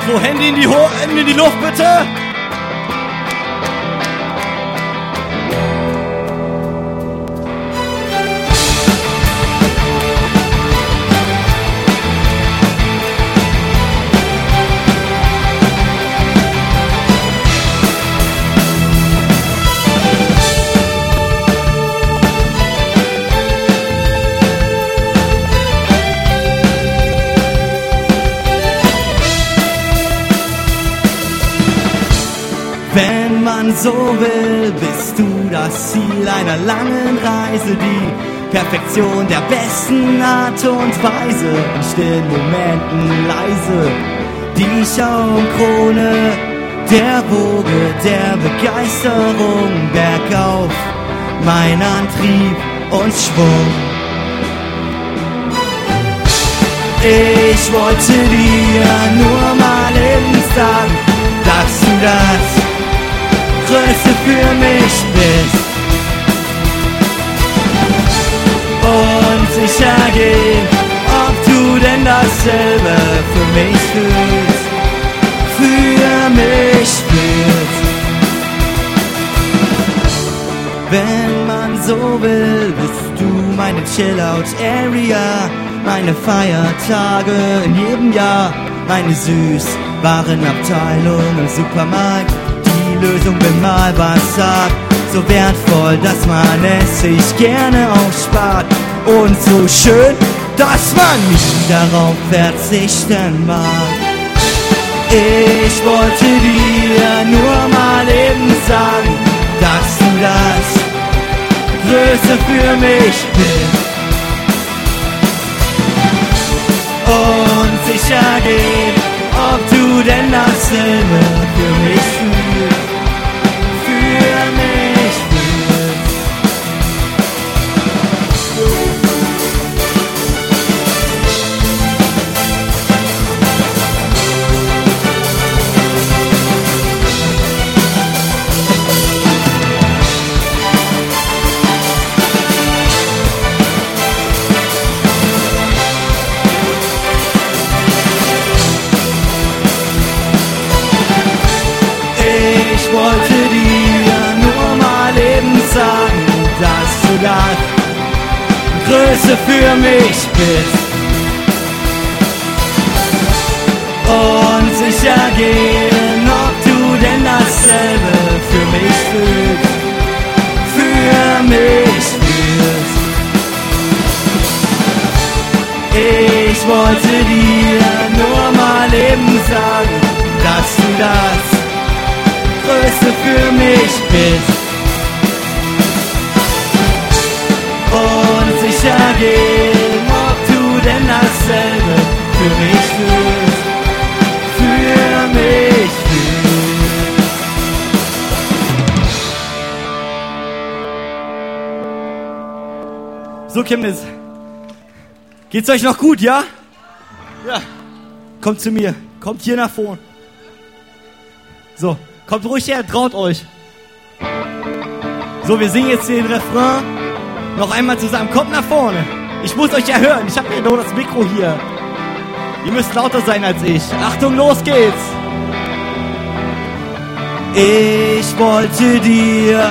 So, Hände in die Luft, bitte. Wenn man so will, bist du das Ziel einer langen Reise, die Perfektion der besten Art und Weise, in stillen Momenten leise, die Schaumkrone der Woge der Begeisterung, bergauf, mein Antrieb und Schwung. Ich wollte dir nur mal eben sagen, dass du das Größte für mich bist und sicher gehen, ob du denn dasselbe für mich fühlst, Wenn man so will, bist du meine Chill-Out-Area, meine Feiertage in jedem Jahr, meine Süßwarenabteilung im Supermarkt. Die Lösung, wenn mal was sagt, so wertvoll, dass man es sich gerne aufspart und so schön, dass man nie darauf verzichten mag. Ich wollte dir nur mal eben sagen, dass du das Größte für mich bist und sicher gehen, ob du denn dasselbe für mich fühlst. Ich wollte dir nur mal eben sagen, dass du das Größte für mich bist und sicher gehen, ob du denn dasselbe für mich fühlst, Ich wollte dir nur mal eben sagen, dass du das Größte für mich bist und sicher gehen, ob du denn dasselbe für mich fühlst, So, Chemnitz, geht's euch noch gut, ja? Ja. Kommt zu mir, kommt hier nach vorne. So. Kommt ruhig her, traut euch. So, wir singen jetzt den Refrain noch einmal zusammen. Kommt nach vorne. Ich muss euch ja hören. Ich habe ja nur das Mikro hier. Ihr müsst lauter sein als ich. Achtung, los geht's. Ich wollte dir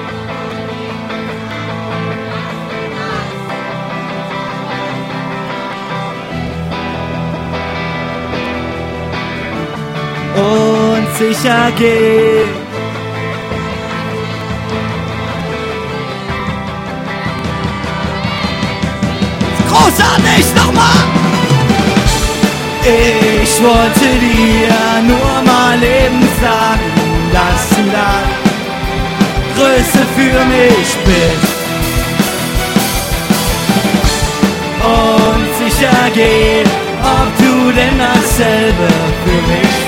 und sicher gehen, großartig, nochmal! Ich wollte dir nur mal eben sagen, dass du das Größte für mich bist und sicher gehen, ob du denn dasselbe für mich